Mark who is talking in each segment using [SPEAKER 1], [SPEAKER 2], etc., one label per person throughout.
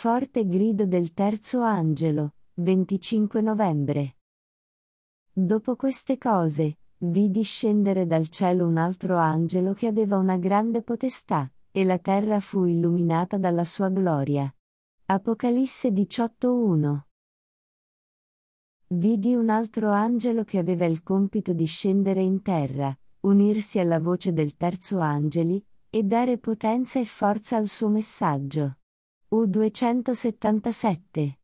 [SPEAKER 1] forte grido del terzo angelo, 25 novembre. Dopo queste cose, vidi scendere dal cielo un altro angelo che aveva una grande potestà, e la terra fu illuminata dalla sua gloria. Apocalisse 18:1. Vidi un altro angelo che aveva il compito di scendere in terra, unirsi alla voce del terzo angeli, e dare potenza e forza al suo messaggio. U277.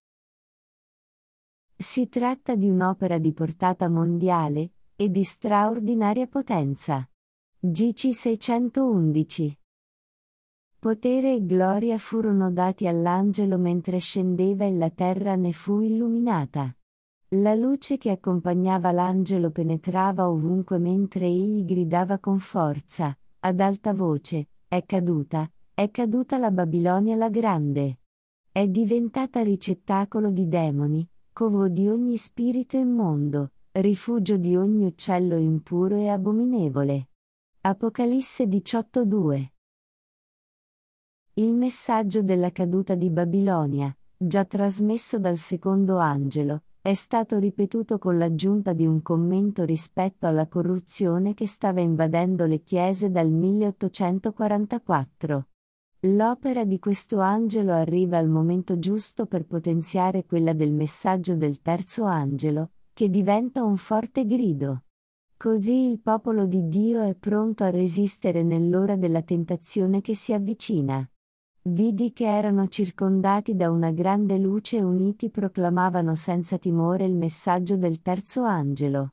[SPEAKER 1] Si tratta di un'opera di portata mondiale, e di straordinaria potenza. GC 611. Potere e gloria furono dati all'angelo mentre scendeva e la terra ne fu illuminata. La luce che accompagnava l'angelo penetrava ovunque mentre egli gridava con forza, ad alta voce, è caduta la Babilonia la Grande. È diventata ricettacolo di demoni, covo di ogni spirito immondo, rifugio di ogni uccello impuro e abominevole. Apocalisse 18:2. Il messaggio della caduta di Babilonia, già trasmesso dal secondo angelo, è stato ripetuto con l'aggiunta di un commento rispetto alla corruzione che stava invadendo le chiese dal 1844. L'opera di questo angelo arriva al momento giusto per potenziare quella del messaggio del terzo angelo, che diventa un forte grido. Così il popolo di Dio è pronto a resistere nell'ora della tentazione che si avvicina. Vidi che erano circondati da una grande luce e uniti proclamavano senza timore il messaggio del terzo angelo.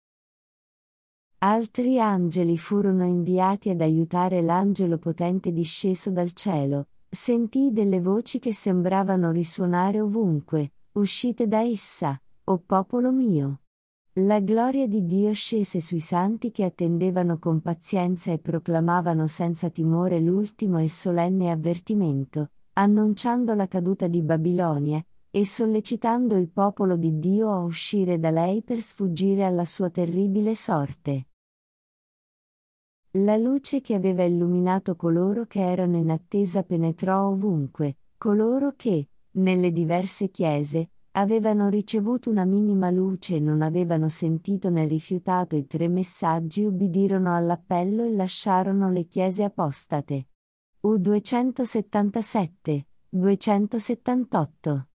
[SPEAKER 1] Altri angeli furono inviati ad aiutare l'angelo potente disceso dal cielo. Sentii delle voci che sembravano risuonare ovunque, uscite da essa, o popolo mio. La gloria di Dio scese sui santi che attendevano con pazienza e proclamavano senza timore l'ultimo e solenne avvertimento, annunciando la caduta di Babilonia, e sollecitando il popolo di Dio a uscire da lei per sfuggire alla sua terribile sorte. La luce che aveva illuminato coloro che erano in attesa penetrò ovunque, coloro che, nelle diverse chiese, avevano ricevuto una minima luce e non avevano sentito né rifiutato i 3 messaggi ubbidirono all'appello e lasciarono le chiese apostate. U277, 278.